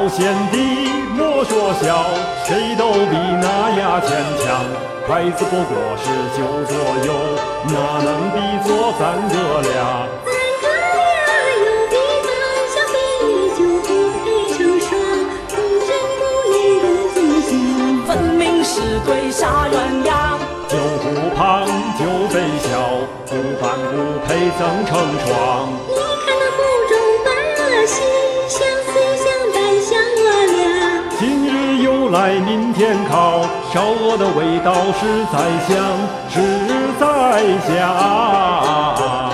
高贤弟莫说笑，谁都比那牙签强。筷子不过是9左右，哪能比作3个俩？ 又比咱小比你就不配成双，不真不言的真相， 分明是对杀鸳鸯。 9湖旁9杯笑，不伴不配曾成双。 你看那湖中伴了心，相随相伴像我俩。 今日有来明天考，烧鹅的味道实在香，实在香。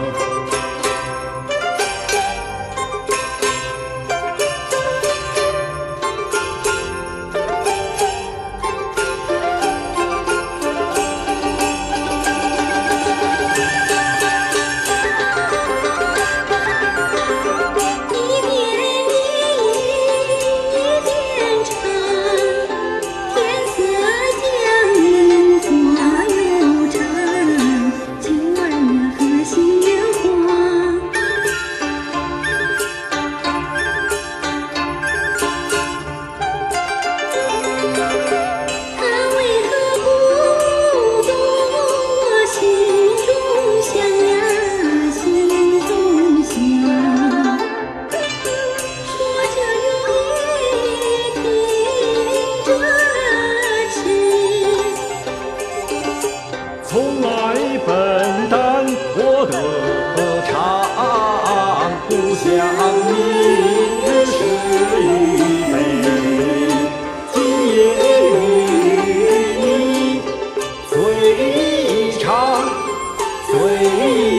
从来笨蛋活得长，不想明日是与非，今夜与你最长最